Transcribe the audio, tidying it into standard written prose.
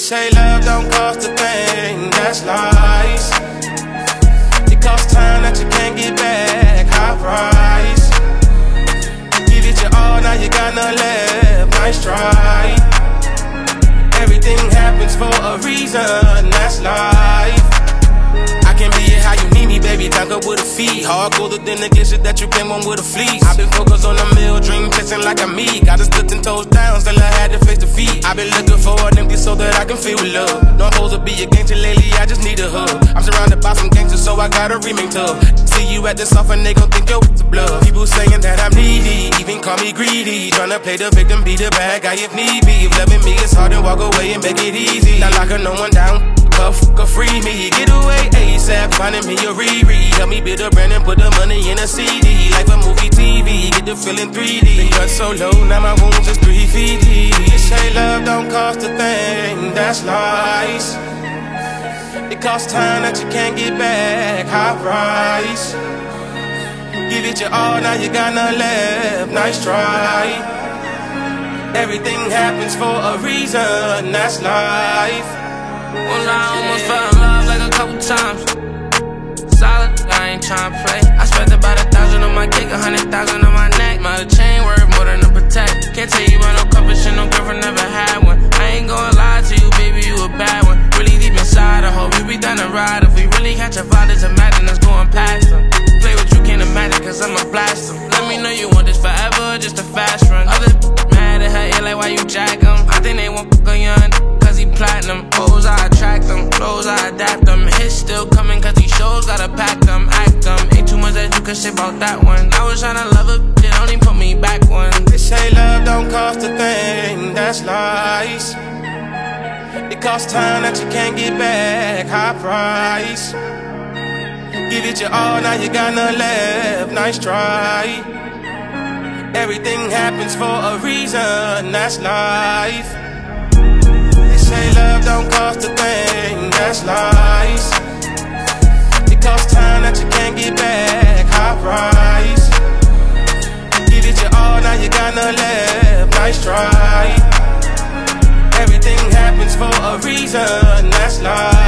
say love don't cost a thing, that's lies. It costs time that you can't get back, high price. Give it your all, now you got none left, nice try. Everything happens for a reason, that's life. I can be it how you need me, baby, tank up with a fee. Hard colder than the kisses that you came on with a fleece. I've been focused on the meal, dream chasing like I'm me. Got us stood 10 toes down, still I had to face defeat. I've been looking for an empty soul that I can feel with love. No, I'm supposed to be a gangster lately, I just need a hug. I'm surrounded by some gangsters, so I got a remake tub. See you at the soft and they gon' think you're a bluff. People saying that I'm needy, even call me greedy. Tryna play the victim, be the bad guy if need be. If loving me is hard, then walk away and make it easy. Not locking no one down, fuck free me. Get away ASAP, finding me a Riri. Help me build a brand and put the money in a CD. Like a movie TV, get the feeling 3D. Been cut so low, now my wounds just 3 feet deep. They say love don't cost a thing, that's lies. It costs time that you can't get back, high price. Give it your all, now you got none left, nice try. Everything happens for a reason, that's life. Well, I almost fell in love like a couple times. Solid, I ain't tryna play. I spent about 1,000 on my kick, 100,000 on my neck. My chain worth more than a protect. Can't tell you about no comfort shit, no girlfriend never had one. I ain't gonna lie to you, baby, you a bad one. Really deep inside, I hope you be down to ride. If we really catch a vibe, just imagine us going past them. Play what you can't imagine, cause I'ma blast them. Let me know you want this forever, just a fast run. Other mad at her ear like why you jack them. I think they won't fuck on young, cause he platinum. Hoes, I attract them, flows, I adapt them. Hits still coming cause these shows gotta pack them, act them. Ain't too much that you can say about that one. I was tryna love her, it only put me back one. They say love don't cost a thing, that's lies. It costs time that you can't get back, high price. Give it your all, now you got none left, nice try. Everything happens for a reason, that's life. They say love don't cost a thing, that's lies. It costs time that you can't get back, high price. Give it your all, now you got none left, nice try. Everything happens for a reason, that's life.